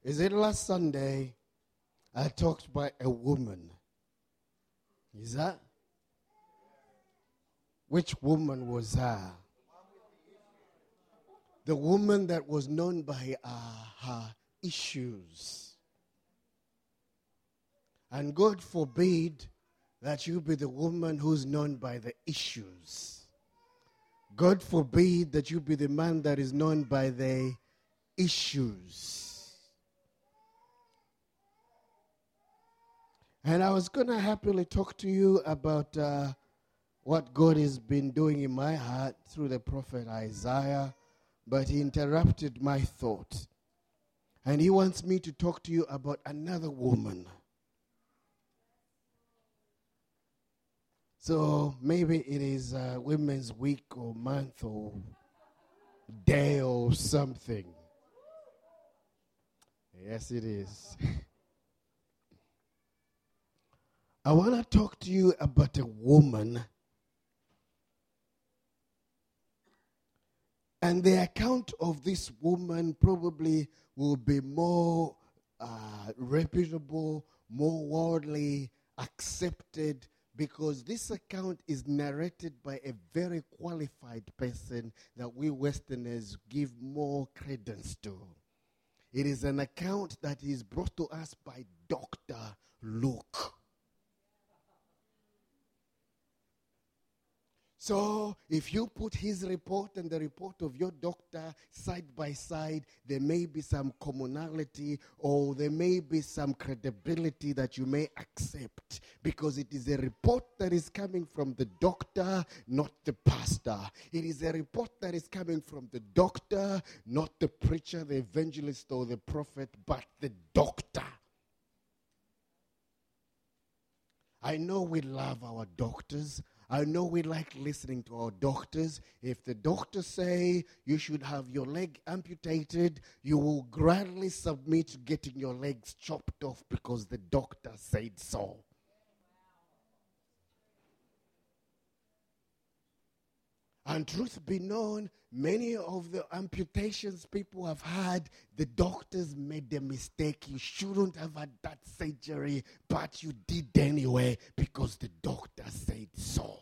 Is it last Sunday I talked about a woman? Is that? Which woman was her? The woman that was known by her issues. And God forbid that you be the woman who's known by the issues. God forbid that you be the man that is known by the issues. And I was going to happily talk to you about what God has been doing in my heart through the prophet Isaiah, but he interrupted my thought. And he wants me to talk to you about another woman. So maybe it is Women's Week or month or day or something. Yes, it is. I want to talk to you about a woman. And the account of this woman probably will be more reputable, more worldly accepted, because this account is narrated by a very qualified person that we Westerners give more credence to. It is an account that is brought to us by Dr. Luke. So, if you put his report and the report of your doctor side by side, there may be some commonality or there may be some credibility that you may accept, because it is a report that is coming from the doctor, not the pastor. It is a report that is coming from the doctor, not the preacher, the evangelist, or the prophet, but the doctor. I know we love our doctors. I know we like listening to our doctors. If the doctors say you should have your leg amputated, you will gladly submit to getting your legs chopped off because the doctor said so. And truth be known, many of the amputations people have had, the doctors made a mistake. You shouldn't have had that surgery, but you did anyway because the doctor said so.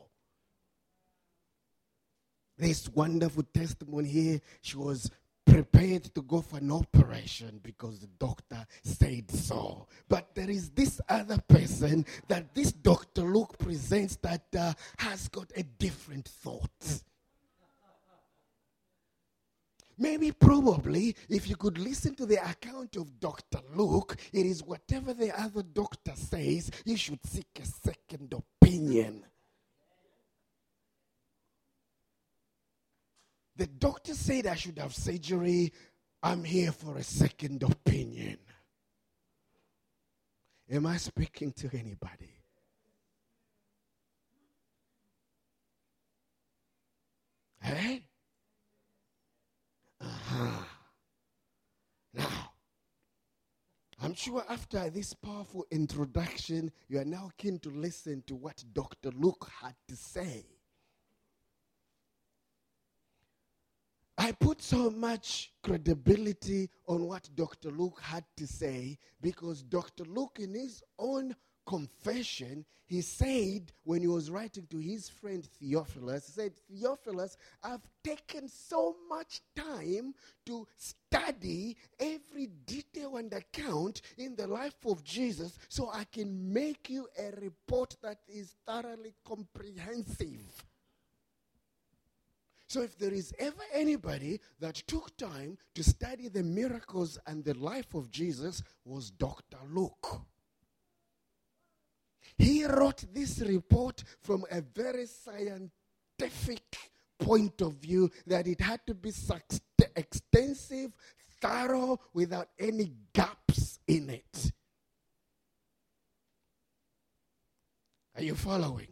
This wonderful testimony here, she was prepared to go for an operation because the doctor said so. But there is this other person that this Dr. Luke presents that has got a different thought. Maybe, probably, if you could listen to the account of Dr. Luke, it is whatever the other doctor says, you should seek a second opinion. The doctor said I should have surgery. I'm here for a second opinion. Am I speaking to anybody? Hey? Now, I'm sure after this powerful introduction, you are now keen to listen to what Dr. Luke had to say. I put so much credibility on what Dr. Luke had to say because Dr. Luke, in his own confession, he said when he was writing to his friend Theophilus, he said, Theophilus, I've taken so much time to study every detail and account in the life of Jesus so I can make you a report that is thoroughly comprehensive. So if there is ever anybody that took time to study the miracles and the life of Jesus, was Dr. Luke. He wrote this report from a very scientific point of view that it had to be extensive, thorough, without any gaps in it. Are you following?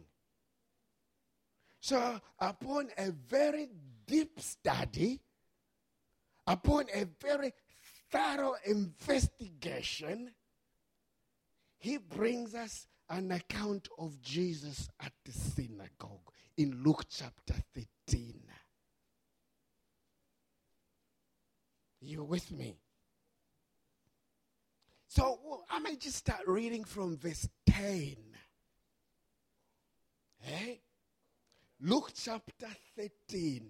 So, upon a very deep study, upon a very thorough investigation, he brings us an account of Jesus at the synagogue in Luke chapter 13. You with me? So I might just start reading from verse 10. Eh? Luke chapter 13.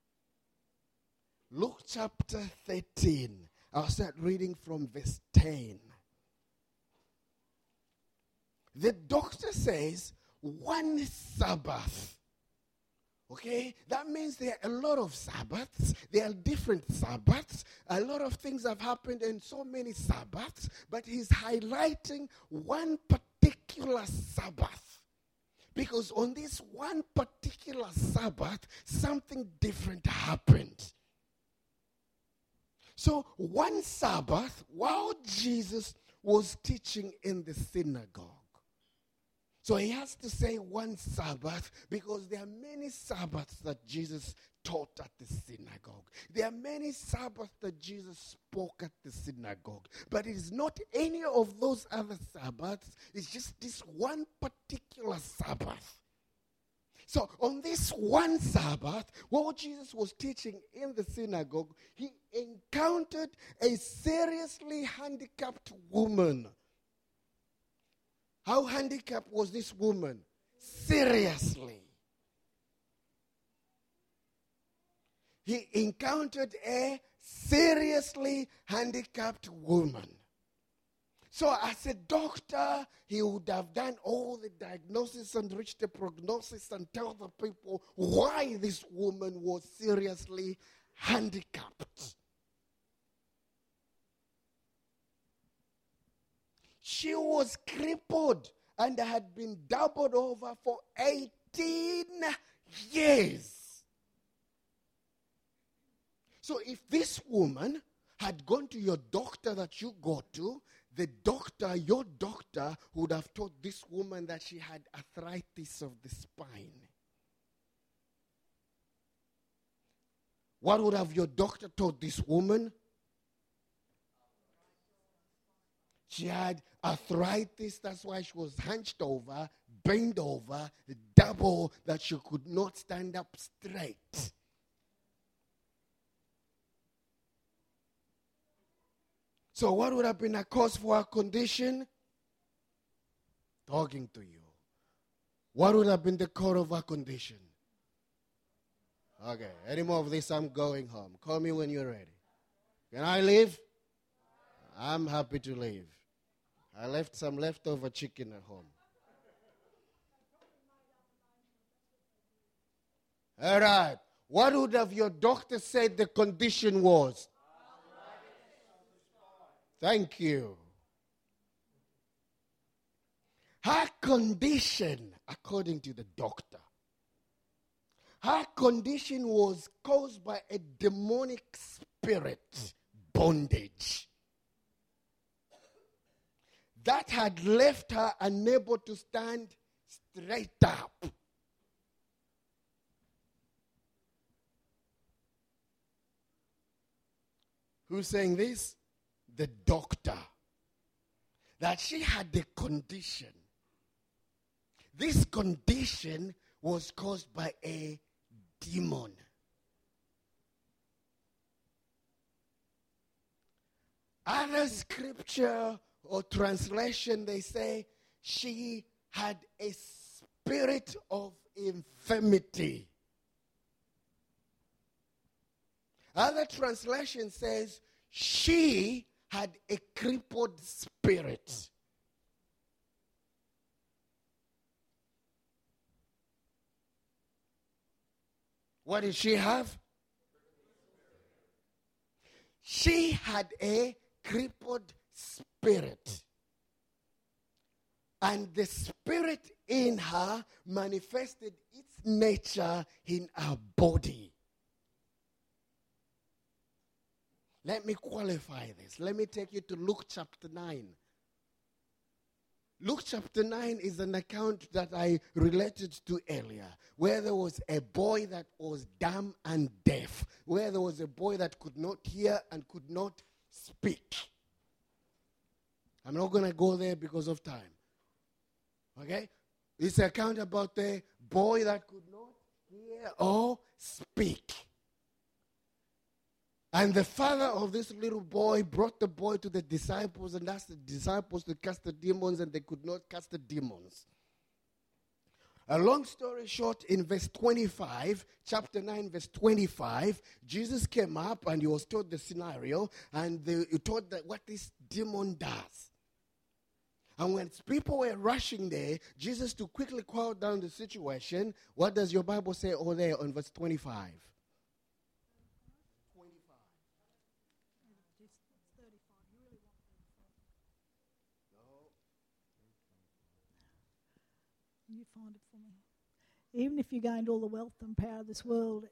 Luke chapter 13. I'll start reading from verse 10. The doctor says, one Sabbath. Okay? That means there are a lot of Sabbaths. There are different Sabbaths. A lot of things have happened in so many Sabbaths. But he's highlighting one particular Sabbath. Because on this one particular Sabbath, something different happened. So one Sabbath, while Jesus was teaching in the synagogue. So he has to say one Sabbath because there are many Sabbaths that Jesus taught at the synagogue. There are many Sabbaths that Jesus spoke at the synagogue. But it is not any of those other Sabbaths. It's just this one particular Sabbath. So on this one Sabbath, while Jesus was teaching in the synagogue, he encountered a seriously handicapped woman. How handicapped was this woman? Seriously. He encountered a seriously handicapped woman. So as a doctor, he would have done all the diagnosis and reach the prognosis and tell the people why this woman was seriously handicapped. She was crippled and had been doubled over for 18 years. So if this woman had gone to your doctor that you go to, the doctor, your doctor, would have told this woman that she had arthritis of the spine. What would have your doctor told this woman? She had arthritis, that's why she was hunched over, bent over, double, that she could not stand up straight. So what would have been a cause for her condition? Talking to you. What would have been the cause of her condition? Okay, any more of this, I'm going home. Call me when you're ready. Can I leave? I'm happy to leave. I left some leftover chicken at home. All right. What would have your doctor said the condition was? Thank you. Her condition, according to the doctor, her condition was caused by a demonic spirit bondage that had left her unable to stand straight up. Who's saying this? The doctor. That she had a condition. This condition was caused by a demon. Other scripture or translation, they say she had a spirit of infirmity. Other translation says she had a crippled spirit. What did she have? She had a crippled spirit. And the spirit in her manifested its nature in her body. Let me qualify this. Let me take you to Luke chapter 9. Luke chapter 9 is an account that I related to earlier, where there was a boy that was dumb and deaf, where there was a boy that could not hear and could not speak. I'm not going to go there because of time. Okay? It's an account about the boy that could not hear or speak. And the father of this little boy brought the boy to the disciples and asked the disciples to cast the demons, and they could not cast the demons. A long story short, in verse 25, chapter 9, verse 25, Jesus came up and he was told the scenario, and he told that what this demon does. And when people were rushing there, Jesus, to quickly quiet down the situation, what does your Bible say over there on verse 25? You find it for me. Even if you gained all the wealth and power of this world.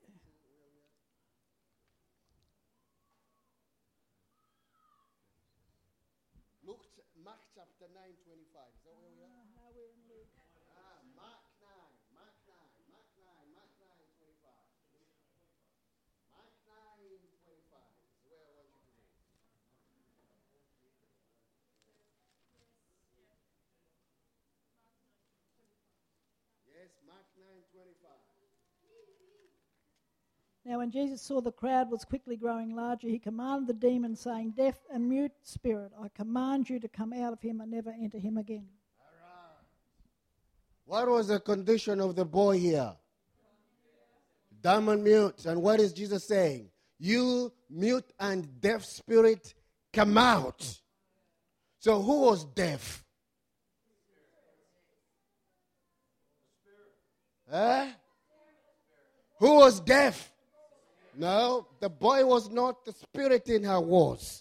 Mark chapter 9, 25. Is that where we are? No, we're in Luke. Mark 9, Mark 9, Mark 9, Mark 9, 25. Mark 9, 25 is where I want you to read. Yes, Mark 9:25. Now when Jesus saw the crowd was quickly growing larger, he commanded the demon, saying, "Deaf and mute spirit, I command you to come out of him and never enter him again." All right. What was the condition of the boy here? Dumb and mute. And what is Jesus saying? You mute and deaf spirit, come out. So who was deaf? Huh? Who was deaf? No, the boy was not. The spirit in her was.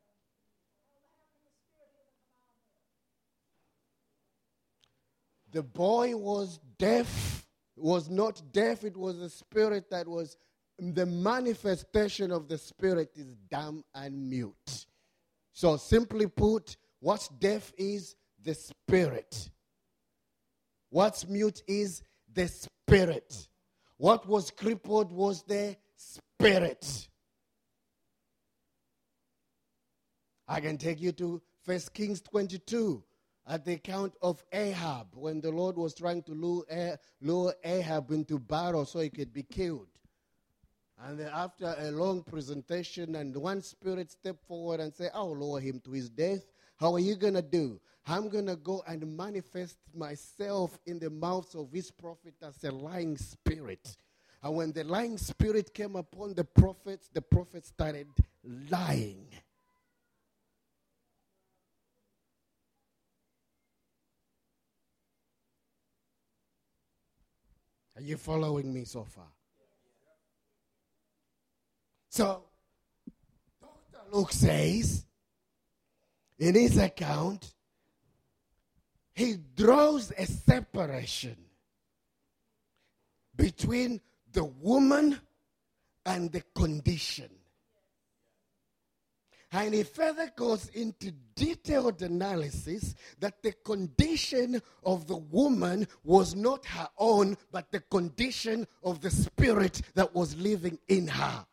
The boy was deaf. Was not deaf. It was the spirit that was. The manifestation of the spirit is dumb and mute. So simply put, what's deaf is the spirit. What's mute is the spirit. What was crippled was the spirit. I can take you to 1 Kings 22 at the account of Ahab, when the Lord was trying to lure Ahab into battle so he could be killed. And then after a long presentation, and one spirit stepped forward and said, I'll lower him to his death. How are you going to do? I'm going to go and manifest myself in the mouths of his prophet as a lying spirit. And when the lying spirit came upon the prophet started lying. Are you following me so far? So, Dr. Luke says, in his account, he draws a separation between the woman and the condition. And he further goes into detailed analysis that the condition of the woman was not her own, but the condition of the spirit that was living in her.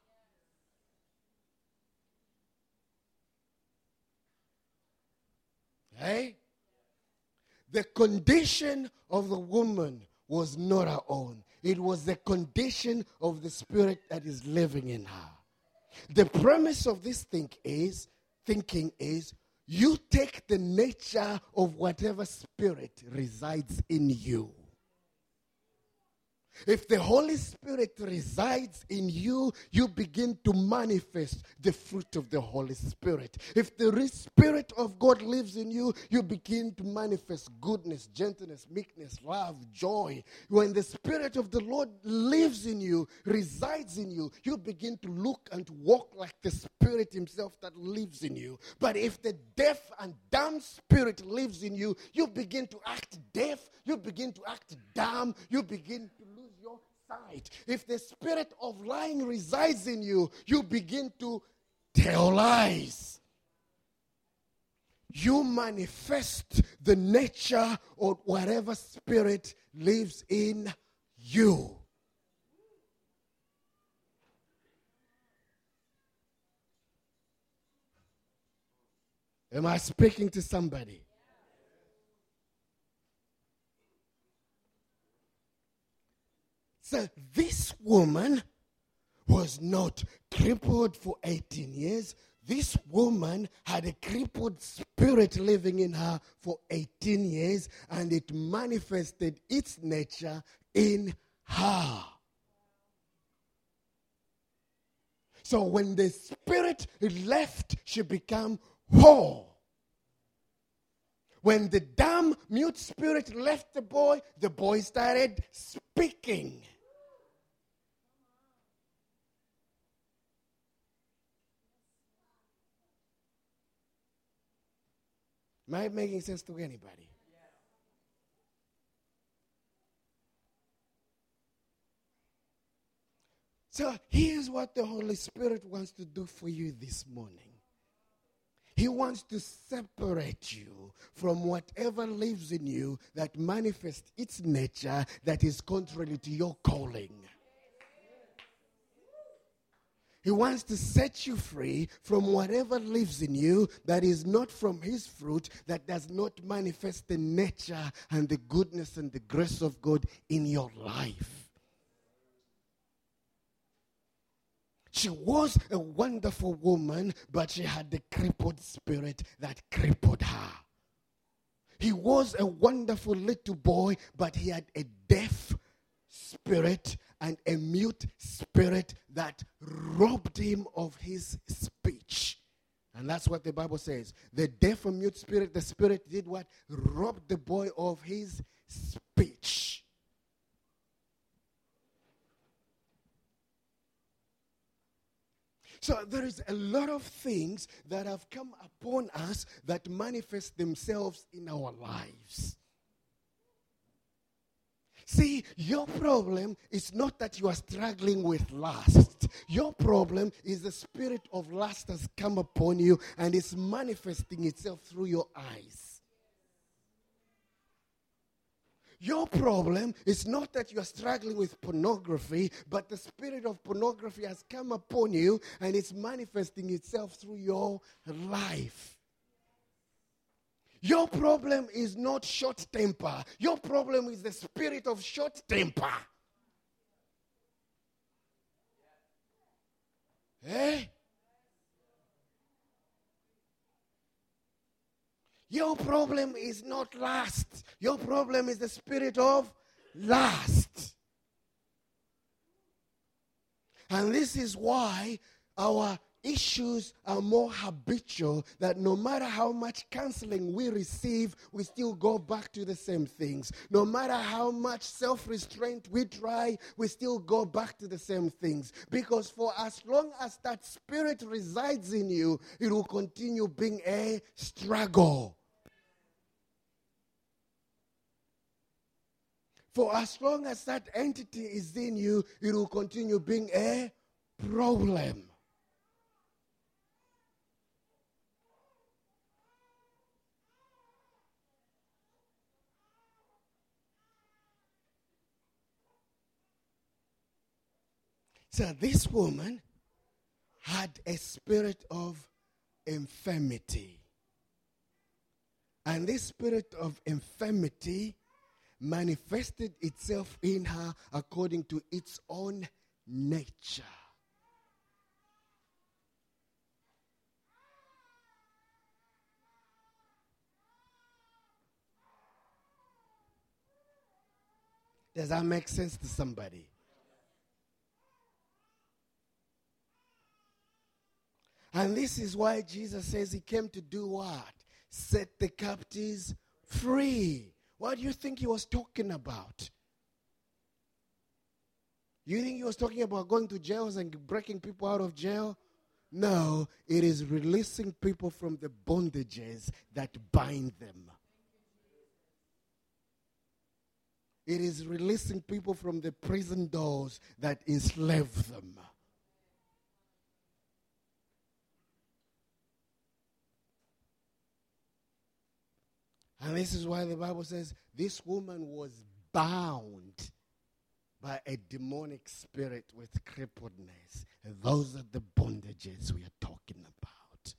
Hey? The condition of the woman was not her own. It was the condition of the spirit that is living in her. The premise of this thinking is, you take the nature of whatever spirit resides in you. If the Holy Spirit resides in you, you begin to manifest the fruit of the Holy Spirit. If the Spirit of God lives in you, you begin to manifest goodness, gentleness, meekness, love, joy. When the Spirit of the Lord lives in you, resides in you, you begin to look and walk like the Spirit himself that lives in you. But if the deaf and dumb spirit lives in you, you begin to act deaf, you begin to act dumb, you begin to lose your sight. If the spirit of lying resides in you, you begin to tell lies. You manifest the nature of whatever spirit lives in you. Am I speaking to somebody? So this woman was not crippled for 18 years. This woman had a crippled spirit living in her for 18 years, and it manifested its nature in her. So when the spirit left, she became whole. When the dumb, mute spirit left the boy started speaking. Am I making sense to anybody? So here's what the Holy Spirit wants to do for you this morning. He wants to separate you from whatever lives in you that manifests its nature that is contrary to your calling. He wants to set you free from whatever lives in you that is not from his fruit, that does not manifest the nature and the goodness and the grace of God in your life. She was a wonderful woman, but she had the crippled spirit that crippled her. He was a wonderful little boy, but he had a deaf spirit and a mute spirit that robbed him of his speech. And that's what the Bible says. The deaf and mute spirit, the spirit did what? Robbed the boy of his speech. So there is a lot of things that have come upon us that manifest themselves in our lives. See, your problem is not that you are struggling with lust. Your problem is the spirit of lust has come upon you and is manifesting itself through your eyes. Your problem is not that you are struggling with pornography, but the spirit of pornography has come upon you and it's manifesting itself through your life. Your problem is not short temper. Your problem is the spirit of short temper. Eh? Your problem is not lust. Your problem is the spirit of lust. And this is why our issues are more habitual, that no matter how much counseling we receive, we still go back to the same things. No matter how much self-restraint we try, we still go back to the same things. Because for as long as that spirit resides in you, it will continue being a struggle. For as long as that entity is in you, it will continue being a problem. So this woman had a spirit of infirmity. And this spirit of infirmity manifested itself in her according to its own nature. Does that make sense to somebody? And this is why Jesus says he came to do what? Set the captives free. What do you think he was talking about? You think he was talking about going to jails and breaking people out of jail? No, it is releasing people from the bondages that bind them. It is releasing people from the prison doors that enslave them. And this is why the Bible says this woman was bound by a demonic spirit with crippledness. And those are the bondages we are talking about.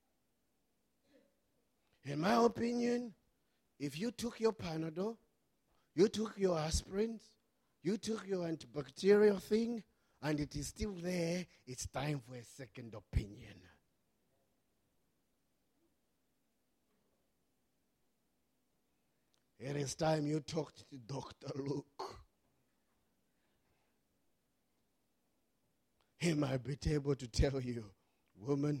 In my opinion, if you took your Panadol You took your aspirins, you took your antibacterial thing, and it is still there. It's time for a second opinion. It is time you talked to Dr. Luke. He might be able to tell you, woman,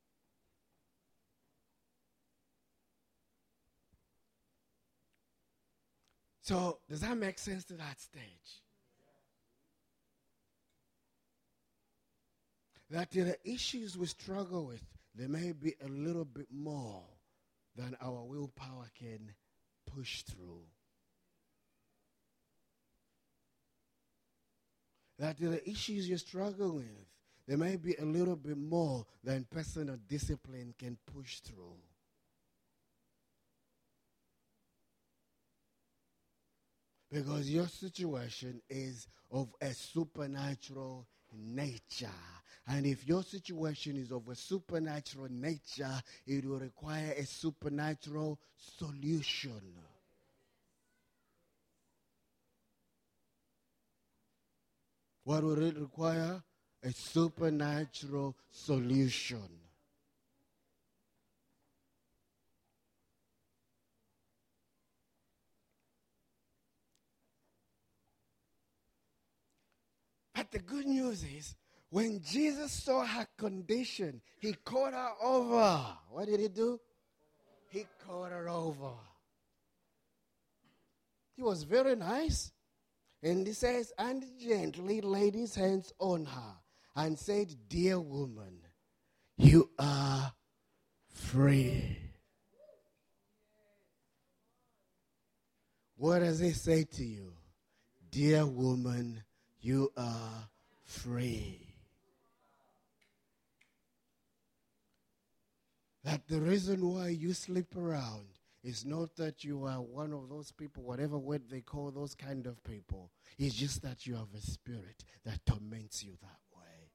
so does that make sense to that stage? That the issues we struggle with, they may be a little bit more than our willpower can push through. That the issues you struggle with, they may be a little bit more than personal discipline can push through. Because your situation is of a supernatural nature. And if your situation is of a supernatural nature, it will require a supernatural solution. What will it require? A supernatural solution. But the good news is, when Jesus saw her condition, he called her over. What did he do? He called her over. He was very nice. And he says, and gently laid his hands on her and said, dear woman, you are free. What does he say to you? Dear woman, you are free. That the reason why you sleep around is not that you are one of those people, whatever word they call those kind of people. It's just that you have a spirit that torments you that way.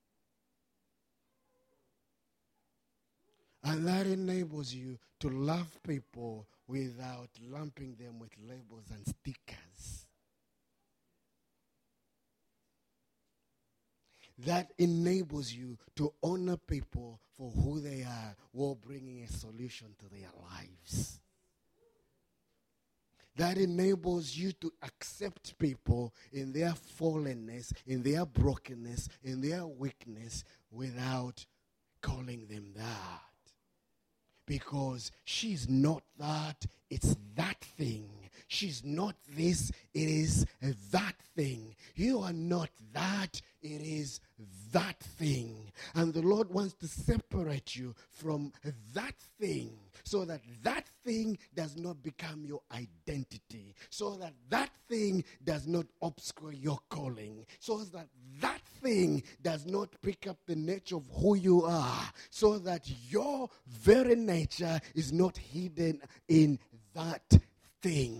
And that enables you to love people without lumping them with labels and stickers. That enables you to honor people for who they are while bringing a solution to their lives. That enables you to accept people in their fallenness, in their brokenness, in their weakness without calling them that. Because she's not that, it's that thing. She's not this, it is that thing. You are not that, it is that thing. And the Lord wants to separate you from that thing so that that thing does not become your identity, so that that thing does not obscure your calling, so that that thing does not pick up the nature of who you are, so that your very nature is not hidden in that thing.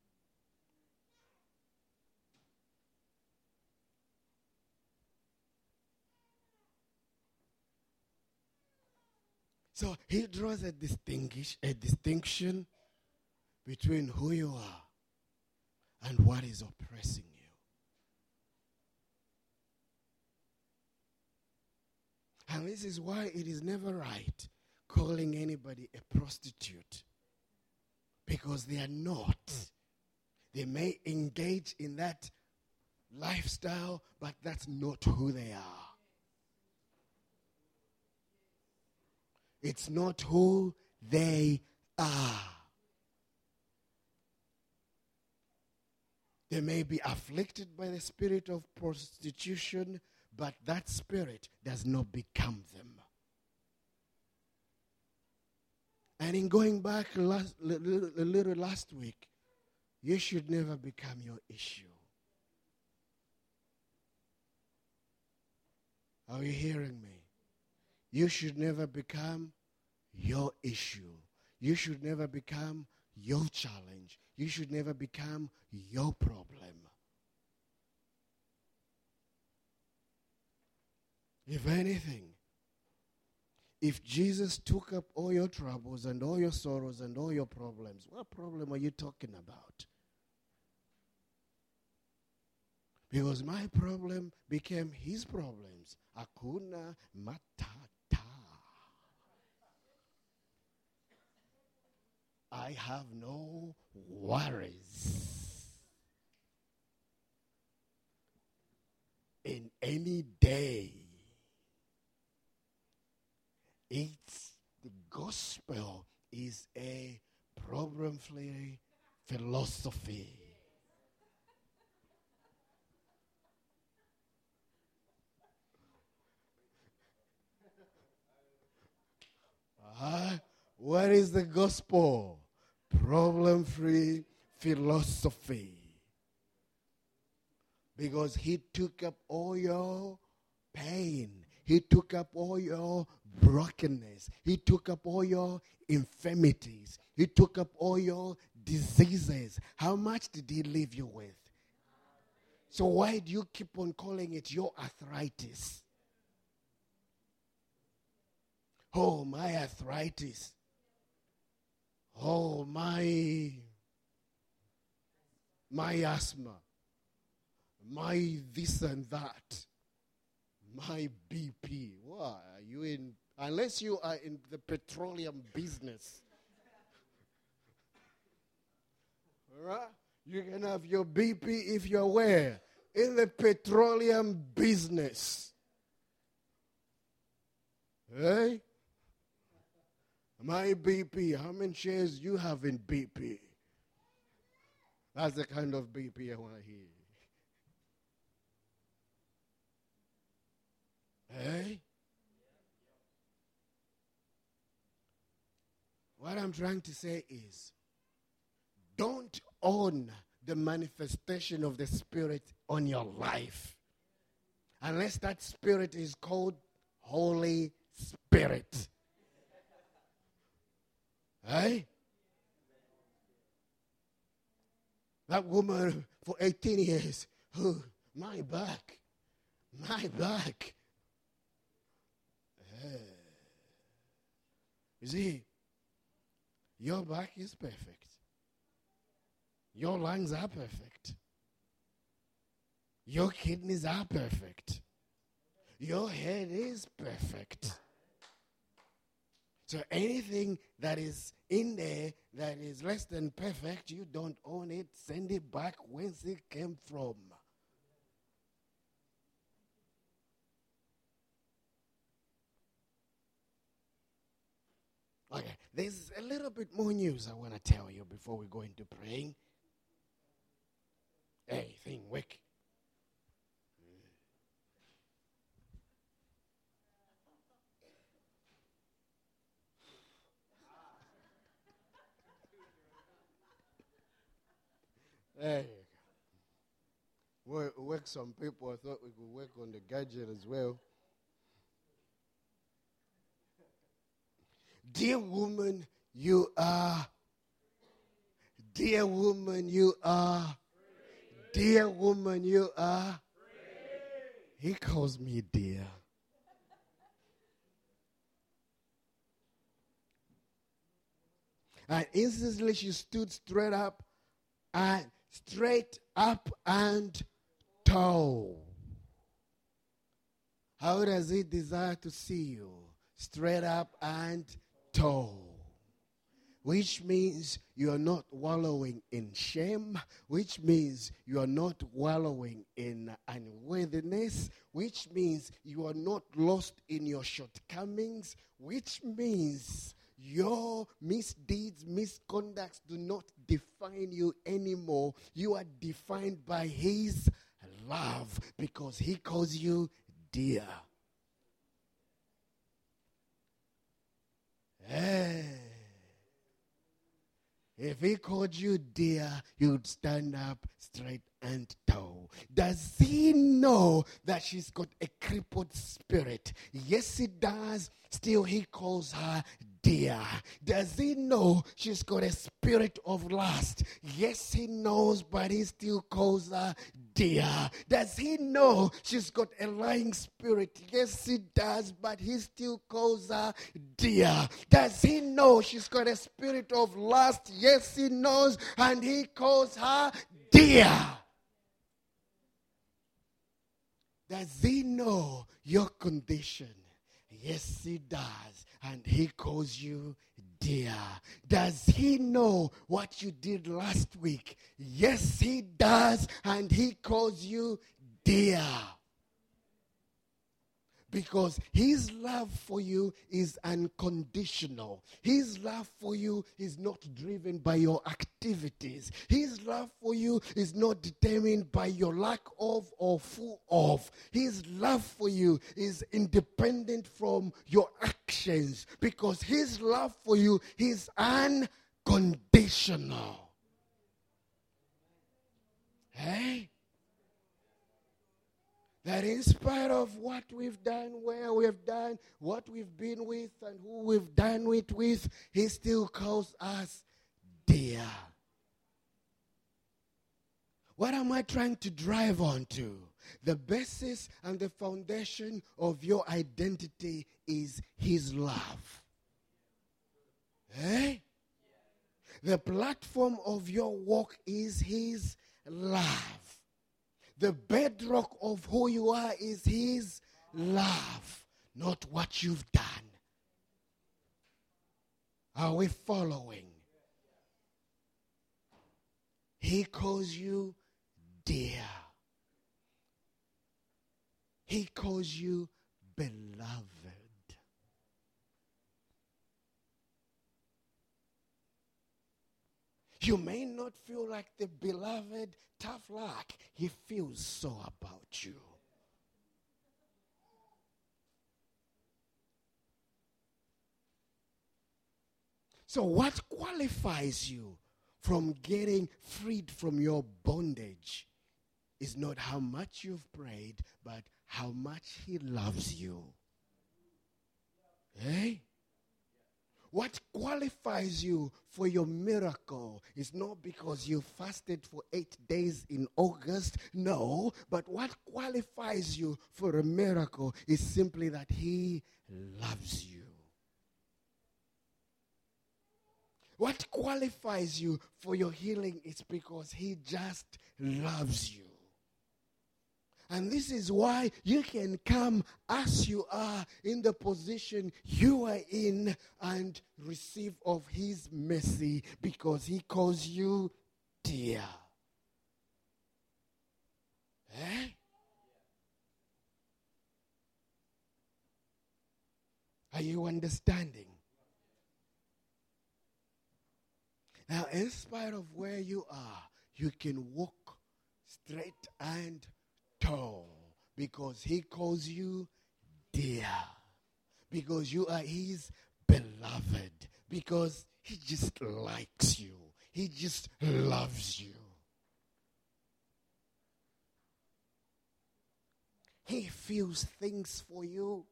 So he draws a distinction between who you are and what is oppressing you. And this is why it is never right calling anybody a prostitute. Because they are not. They may engage in that lifestyle, but that's not who they are. It's not who they are. They may be afflicted by the spirit of prostitution, but that spirit does not become them. And in going back a little last week, you should never become your issue. Are you hearing me? You should never become your issue. You should never become your challenge. You should never become your problem. If anything, if Jesus took up all your troubles and all your sorrows and all your problems, what problem are you talking about? Because my problem became his problems. Hakuna matata. I have no worries. In any day, it's the gospel is a problem-free philosophy. What is the gospel? Problem-free philosophy. Because he took up all your pain. He took up all your brokenness. He took up all your infirmities. He took up all your diseases. How much did he leave you with? So why do you keep on calling it your arthritis? Oh, my arthritis. Oh, my asthma. My this and that. My BP. Why are you in? Unless you are in the petroleum business. Right? You can have your BP if you're where? In the petroleum business. Hey? My BP, how many shares you have in BP? That's the kind of BP I want to hear. Hey? What I'm trying to say is, don't own the manifestation of the Spirit on your life unless that Spirit is called Holy Spirit. Hey? That woman for 18 years, oh, my back. You see, your back is perfect. Your lungs are perfect. Your kidneys are perfect. Your head is perfect. So anything that is in there that is less than perfect, you don't own it. Send it back whence it came from. Okay, there's a little bit more news I want to tell you before we go into praying. Hey, thing, wake. Hey, work some people. I thought we could work on the gadget as well. Dear woman, you are. Dear woman, you are. Dear woman, you are. He calls me dear. And instantly she stood straight up and tall. How does he desire to see you? Straight up and tall. Which means you are not wallowing in shame, which means you are not wallowing in unworthiness, which means you are not lost in your shortcomings, which means your misdeeds, misconducts do not define you anymore. You are defined by his love because he calls you dear. Hey. If he called you dear, you'd stand up straight and tall. Does he know that she's got a crippled spirit? Yes, he does. Still, he calls her dear. Does he know she's got a spirit of lust? Yes, he knows, but he still calls her dear. Does he know she's got a lying spirit? Yes, he does, but he still calls her dear. Does he know she's got a spirit of lust? Yes, he knows, and he calls her dear. Does he know your condition? Yes, he does. And he calls you dear. Does he know what you did last week? Yes, he does. And he calls you dear. Because his love for you is unconditional. His love for you is not driven by your activities. His love for you is not determined by your lack of or full of. His love for you is independent from your actions. Because his love for you is unconditional. Hey? That in spite of what we've done, where we've done, what we've been with, and who we've done it with, he still calls us dear. What am I trying to drive on to? The basis and the foundation of your identity is his love. Eh? The platform of your walk is his love. The bedrock of who you are is his love, not what you've done. Are we following? He calls you dear. He calls you beloved. You may not feel like the beloved, tough luck. He feels so about you. So what qualifies you from getting freed from your bondage is not how much you've prayed, but how much he loves you. Eh? What qualifies you for your miracle is not because you fasted for 8 days in August. No, but what qualifies you for a miracle is simply that he loves you. What qualifies you for your healing is because he just loves you. And this is why you can come as you are in the position you are in and receive of his mercy because he calls you dear. Eh? Are you understanding? Now, in spite of where you are, you can walk straight and tall because he calls you dear, because you are his beloved, because he just likes you, he just loves you. He feels things for you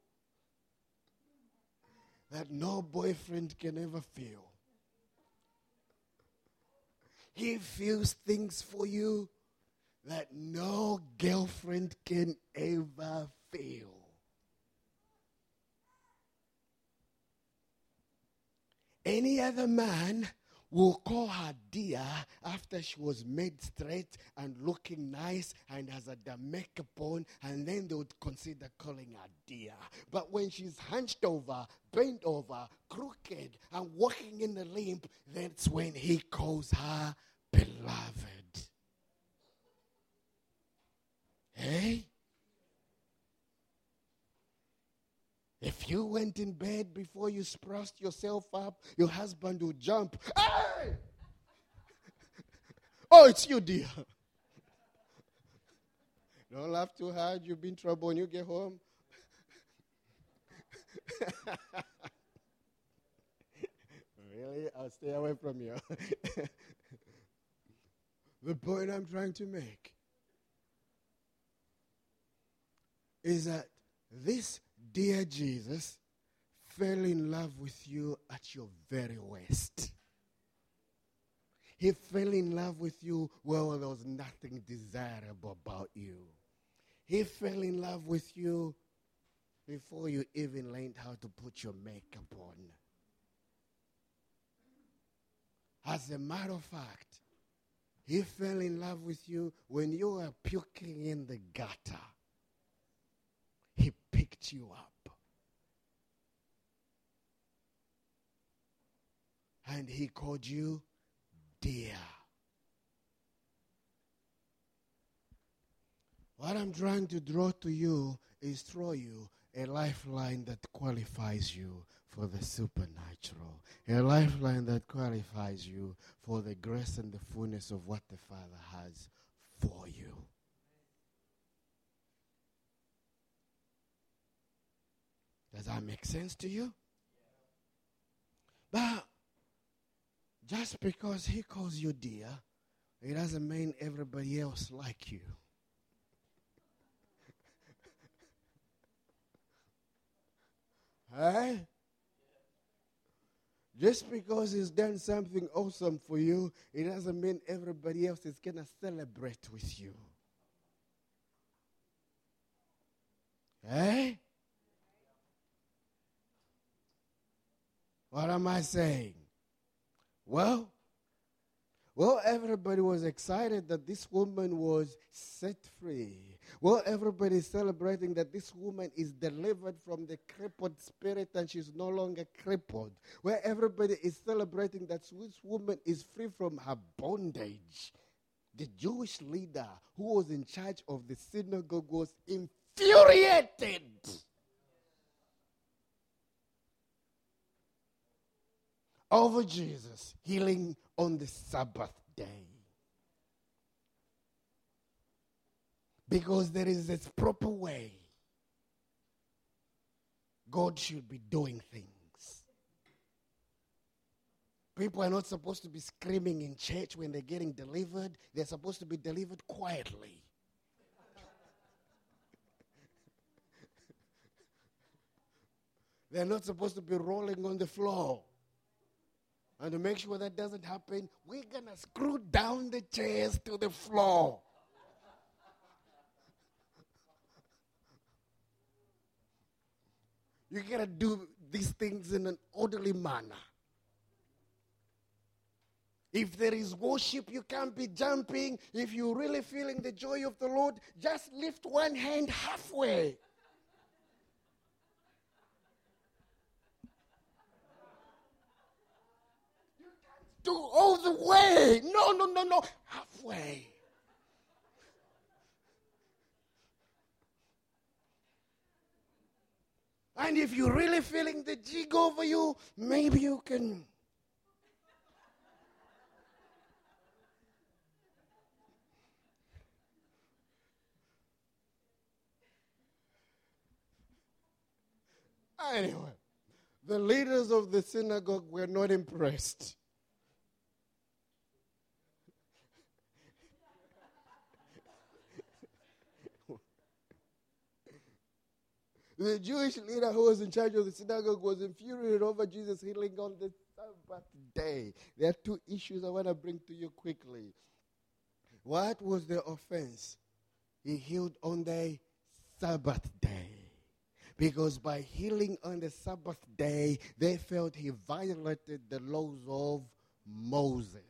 that no boyfriend can ever feel. He feels things for you that no girlfriend can ever feel. Any other man will call her dear after she was made straight and looking nice and has had the makeup on, and then they would consider calling her dear. But when she's hunched over, bent over, crooked, and walking in a limp, that's when he calls her beloved. Hey? If you went in bed before you spruced yourself up, your husband would jump. Hey! Oh, it's you, dear. Don't laugh too hard. You'll be in trouble when you get home. Really? I'll stay away from you. The point I'm trying to make is that this dear Jesus fell in love with you at your very worst. He fell in love with you while there was nothing desirable about you. He fell in love with you before you even learned how to put your makeup on. As a matter of fact, he fell in love with you when you were puking in the gutter. picked you up. And he called you dear. What I'm trying to draw to you is throw you a lifeline that qualifies you for the supernatural. A lifeline that qualifies you for the grace and the fullness of what the Father has for you. Does that make sense to you? But just because he calls you dear, it doesn't mean everybody else like you. Hey? Just because he's done something awesome for you, it doesn't mean everybody else is going to celebrate with you. Hey? What am I saying? Well, everybody was excited that this woman was set free. Well, everybody is celebrating that this woman is delivered from the crippled spirit and she's no longer crippled. Well, everybody is celebrating that this woman is free from her bondage. The Jewish leader who was in charge of the synagogue was infuriated. Over Jesus healing on the Sabbath day. Because there is this proper way God should be doing things. People are not supposed to be screaming in church when they're getting delivered. They're supposed to be delivered quietly. They're not supposed to be rolling on the floor. And to make sure that doesn't happen, we're going to screw down the chairs to the floor. You got to do these things in an orderly manner. If there is worship, you can't be jumping. If you're really feeling the joy of the Lord, just lift one hand halfway. You can't do all the way. No. Halfway. And if you're really feeling the jig over you, maybe you can. Anyway, the leaders of the synagogue were not impressed. The Jewish leader who was in charge of the synagogue was infuriated over Jesus healing on the Sabbath day. There are two issues I want to bring to you quickly. What was the offense? He healed on the Sabbath day. Because by healing on the Sabbath day, they felt he violated the laws of Moses.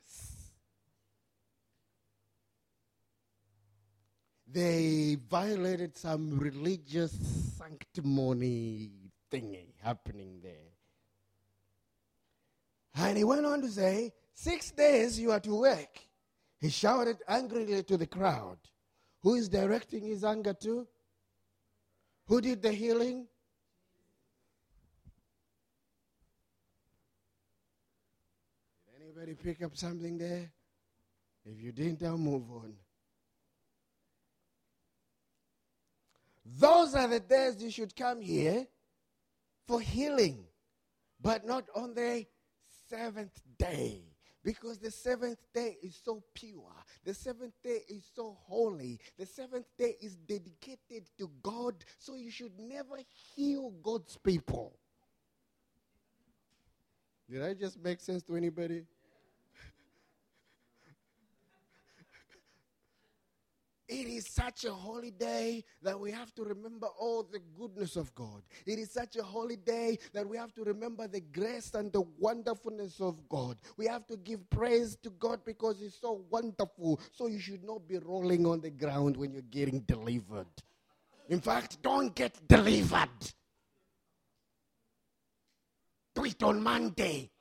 They violated some religious sanctimony thingy happening there. And he went on to say, 6 days you are to work. He shouted angrily to the crowd. Who is directing his anger to? Who did the healing? Did anybody pick up something there? If you didn't, I'll move on. Those are the days you should come here for healing, but not on the seventh day. Because the seventh day is so pure. The seventh day is so holy. The seventh day is dedicated to God. So you should never heal God's people. Did I just make sense to anybody? It is such a holy day that we have to remember all the goodness of God. It is such a holy day that we have to remember the grace and the wonderfulness of God. We have to give praise to God because He's so wonderful. So you should not be rolling on the ground when you're getting delivered. In fact, don't get delivered. Do it on Monday.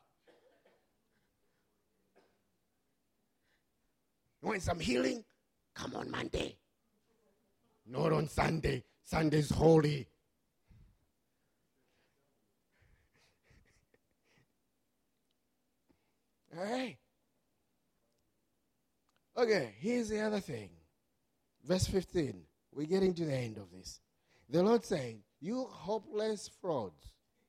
You want some healing? Come on Monday. Not on Sunday. Sunday's holy. All right. Okay, here's the other thing. Verse 15. We're getting to the end of this. The Lord saying, you hopeless frauds.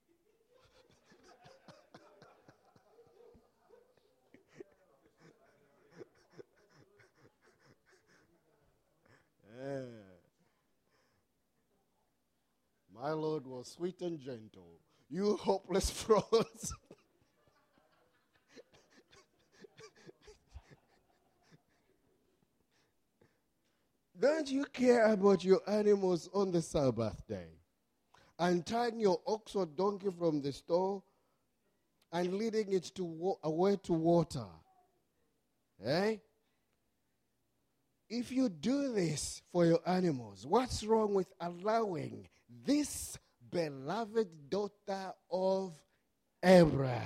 My Lord was sweet and gentle. You hopeless frauds. Don't you care about your animals on the Sabbath day? Untying your ox or donkey from the store and leading it away to water. Eh? If you do this for your animals, what's wrong with allowing this beloved daughter of Abraham?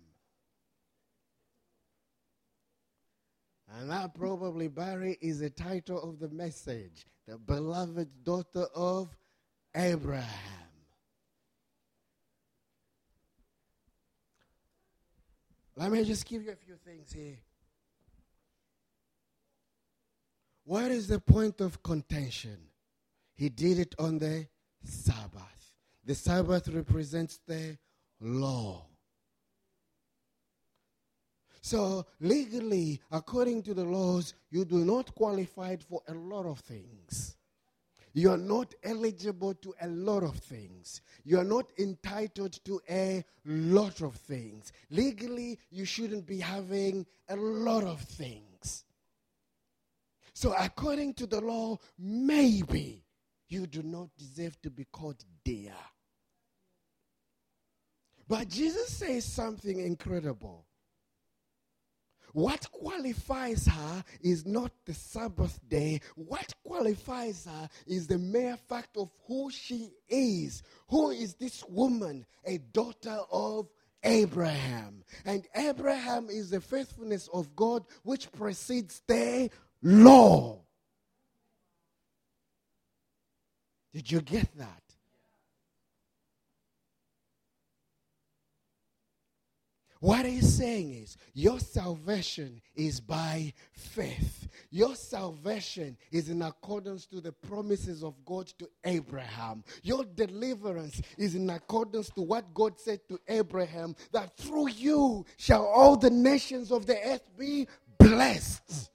And that probably, Barry, is the title of the message. The beloved daughter of Abraham. Let me just give you a few things here. What is the point of contention? He did it on the Sabbath. The Sabbath represents the law. So legally, according to the laws, you do not qualify for a lot of things. You are not eligible to a lot of things. You are not entitled to a lot of things. Legally, you shouldn't be having a lot of things. So according to the law, maybe you do not deserve to be called dear. But Jesus says something incredible. What qualifies her is not the Sabbath day. What qualifies her is the mere fact of who she is. Who is this woman? A daughter of Abraham. And Abraham is the faithfulness of God which precedes the law. Did you get that? What he's saying is, your salvation is by faith. Your salvation is in accordance to the promises of God to Abraham. Your deliverance is in accordance to what God said to Abraham, that through you shall all the nations of the earth be blessed.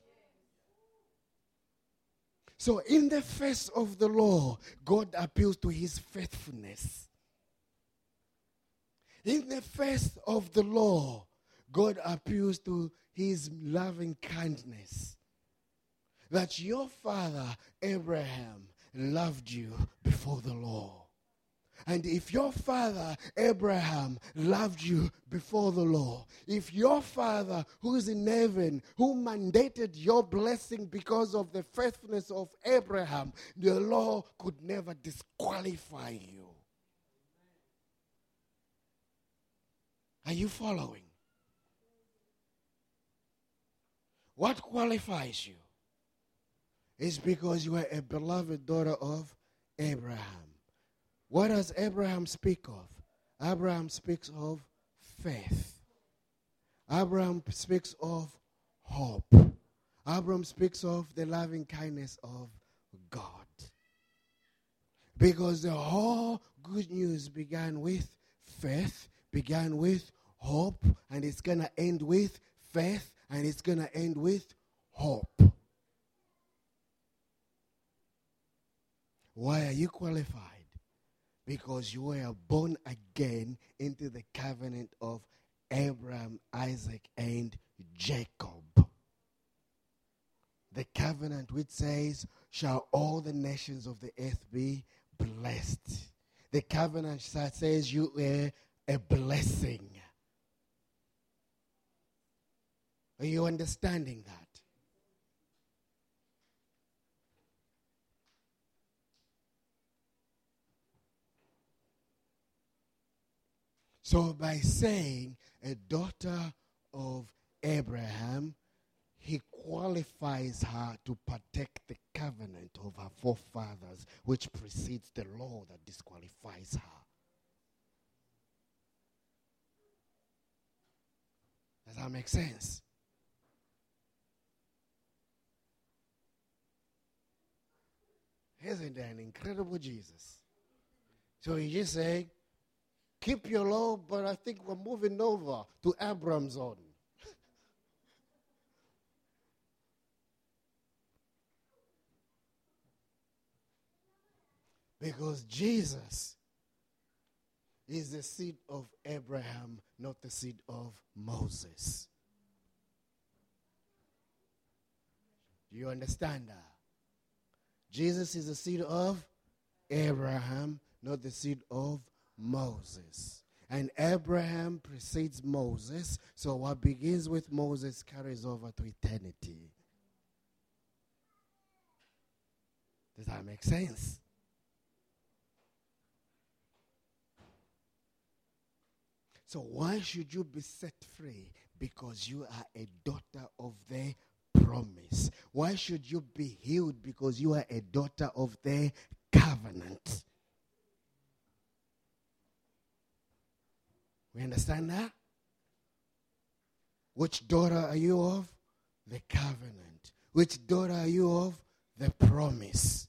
So in the face of the law, God appeals to his faithfulness. In the face of the law, God appeals to his loving kindness. That your father, Abraham, loved you before the law. And if your father, Abraham, loved you before the law, if your father who is in heaven, who mandated your blessing because of the faithfulness of Abraham, the law could never disqualify you. Are you following? What qualifies you is because you are a beloved daughter of Abraham. What does Abraham speak of? Abraham speaks of faith. Abraham speaks of hope. Abraham speaks of the loving kindness of God. Because the whole good news began with faith, began with hope, and it's going to end with faith, and it's going to end with hope. Why are you qualified? Because you were born again into the covenant of Abraham, Isaac, and Jacob. The covenant which says, shall all the nations of the earth be blessed. The covenant that says you are a blessing. Are you understanding that? So by saying a daughter of Abraham, he qualifies her to partake the covenant of her forefathers, which precedes the law that disqualifies her. Does that make sense? Isn't that an incredible Jesus? So he just saying, keep your law, but I think we're moving over to Abraham's own. Because Jesus is the seed of Abraham, not the seed of Moses. Do you understand that? Jesus is the seed of Abraham, not the seed of Moses. And Abraham precedes Moses, so what begins with Moses carries over to eternity. Does that make sense? So why should you be set free? Because you are a daughter of the promise. Why should you be healed? Because you are a daughter of the covenant. We understand that? Which daughter are you of? The covenant. Which daughter are you of? The promise.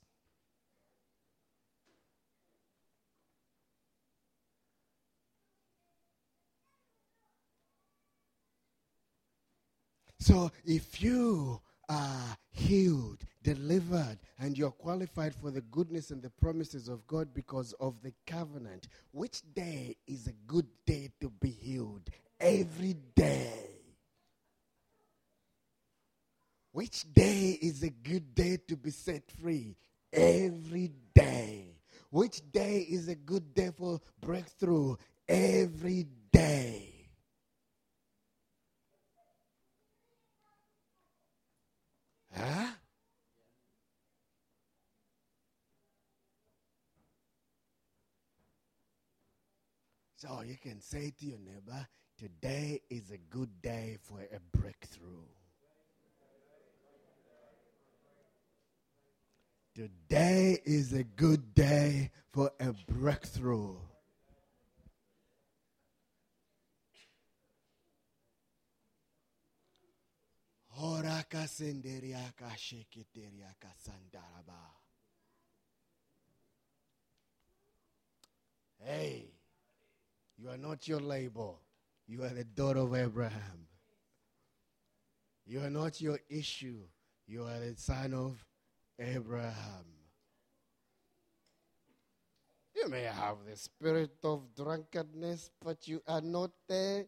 So if you are healed, delivered, and you're qualified for the goodness and the promises of God because of the covenant, which day is a good day to be healed? Every day. Which day is a good day to be set free? Every day. Which day is a good day for breakthrough? Every day. Huh? So you can say to your neighbor, today is a good day for a breakthrough. Today is a good day for a breakthrough. Hey, you are not your label. You are the daughter of Abraham. You are not your issue. You are the son of Abraham. You may have the spirit of drunkenness, but you are not there.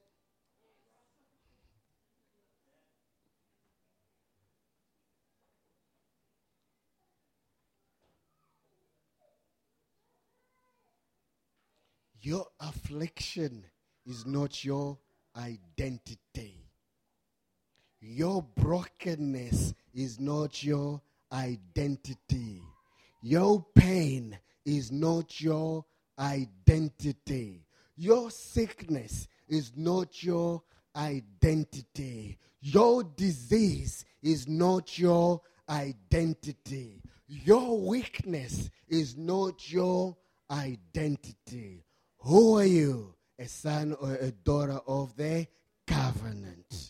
Your affliction is not your identity. Your brokenness is not your identity. Your pain is not your identity. Your sickness is not your identity. Your disease is not your identity. Your weakness is not your identity. Who are you? A son or a daughter of the covenant.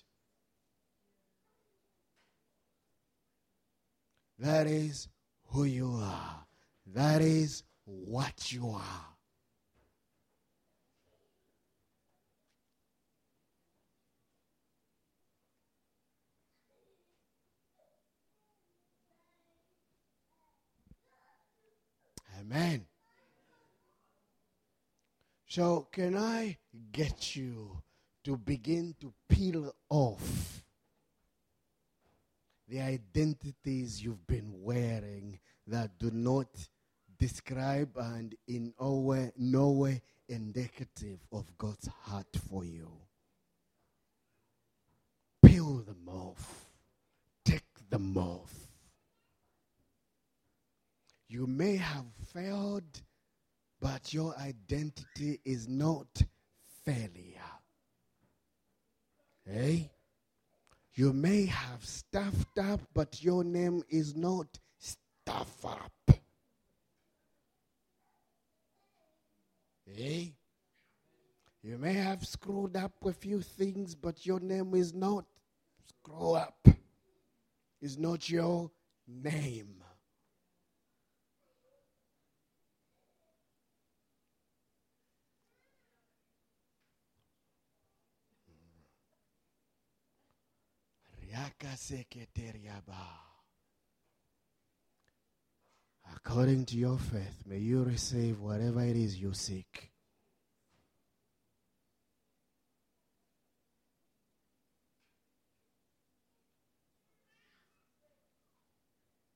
That is who you are. That is what you are. Amen. So can I get you to begin to peel off the identities you've been wearing that do not describe and in no way indicative of God's heart for you? Peel them off. Take them off. You may have failed, but your identity is not failure. Hey? You may have stuffed up, but your name is not stuff up. Hey? You may have screwed up a few things, but your name is not screw up. It's not your name. According to your faith, may you receive whatever it is you seek.